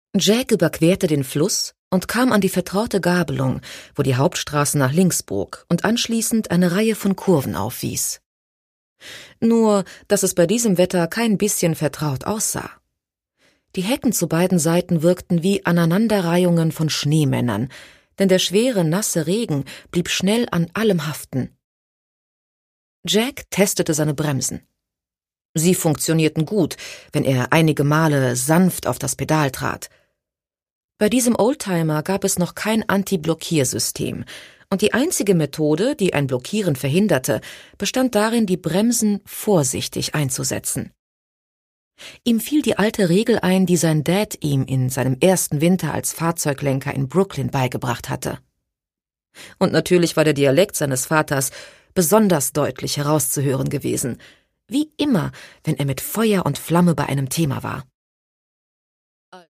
Jack überquerte den Fluss und kam an die vertraute Gabelung, wo die Hauptstraße nach links bog und anschließend eine Reihe von Kurven aufwies. Nur, dass es bei diesem Wetter kein bisschen vertraut aussah. Die Hecken zu beiden Seiten wirkten wie Aneinanderreihungen von Schneemännern, denn der schwere, nasse Regen blieb schnell an allem haften. Jack testete seine Bremsen. Sie funktionierten gut, wenn er einige Male sanft auf das Pedal trat. Bei diesem Oldtimer gab es noch kein Anti-Blockiersystem, und die einzige Methode, die ein Blockieren verhinderte, bestand darin, die Bremsen vorsichtig einzusetzen. Ihm fiel die alte Regel ein, die sein Dad ihm in seinem ersten Winter als Fahrzeuglenker in Brooklyn beigebracht hatte. Und natürlich war der Dialekt seines Vaters besonders deutlich herauszuhören gewesen, wie immer, wenn er mit Feuer und Flamme bei einem Thema war.